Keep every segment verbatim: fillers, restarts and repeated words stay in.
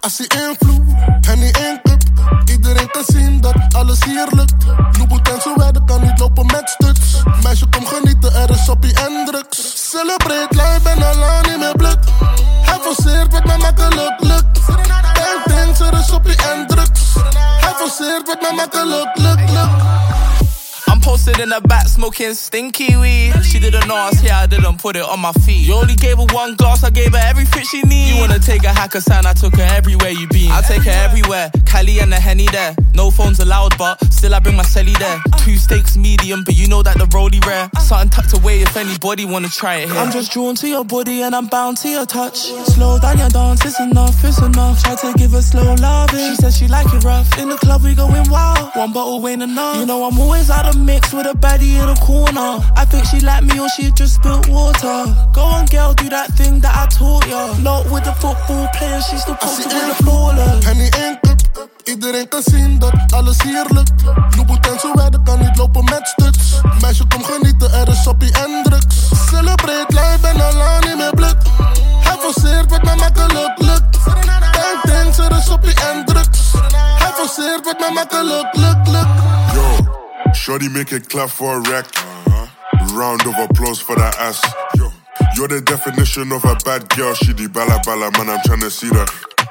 Als hij invloed en hij inkupt, iedereen kan zien dat alles hier lukt. Loeboet en zo werden kan niet lopen met stuts. Meisje kom genieten, er is soppie en drugs. Celebrate life, ben al lang niet meer blut. Hij forceert wat mij makkelijk lukt. Bang things, er is soppie en drugs. Hij forceert wat mij makkelijk lukt, lukt. I'm posted in the back smoking stinky weed. She didn't know I was here, I didn't put it on my feet. You only gave her one glass, I gave her everything she needs. You wanna take a hacker sign, I took her everywhere you been. I take her everywhere, Cali and the Henny there. No phones allowed, but still I bring my celly there. Two steaks medium, but you know that the rollie rare. Something tucked away if anybody wanna try it here. I'm just drawn to your body and I'm bound to your touch. Slow down your dance, it's enough, it's enough. Try to give her slow loving. She says she like it rough. In the club we going wild, one bottle ain't enough. You know I'm always out of mix with a baddie in a corner. I think she like me or she just spilled water. Go on girl, do that thing that I taught ya. Not with the football players, she's still posted with the flawless. En die inkupt, iedereen kan zien dat alles hier lukt. Loeboet en zo werden kan niet lopen met stuts. Meisje kom genieten, er is soppie en drugs. Celebrate life, ben al lang niet meer blut. Hij forceert wat mij makkelijk lukt. Bang things, er is soppie en drugs. Hij forceert wat mij makkelijk lukt, lukt. Yo, shorty make it clap for a rack. Round of applause for that ass. You're the definition of a bad girl. She di bala bala, man, I'm tryna see that.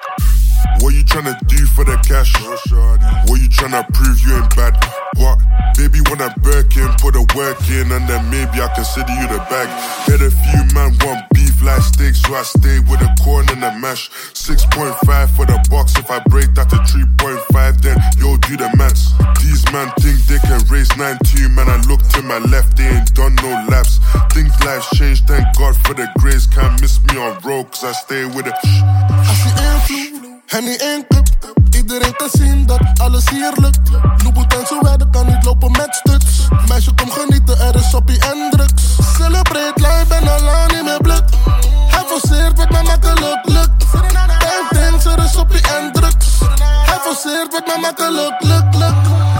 What you tryna do for the cash? What you tryna prove you ain't bad? What? Baby, when I Birkin, put the work in, and then maybe I consider you the bag. Hit a few man want beef like steak, so I stay with the corn and the mash. six point five for the box. If I break that to three point five, then yo do the maths. These man think they can race nine two, man. I look to my left, they ain't done no laps. Think life's changed, thank God for the grace. Can't miss me on road, cause I stay with it. Als hij invloed en hij inkupt, iedereen kan zien dat alles hier lukt. Loeboet en zo werden kan niet lopen met stuts. Meisje kom genieten, er is soppie en drugs. Celebrate life, ben al lang niet meer blut. Hij forceert wat mij makkelijk lukt. Bang things, er is soppie en drugs. Hij forceert wat mij makkelijk lukt, lukt.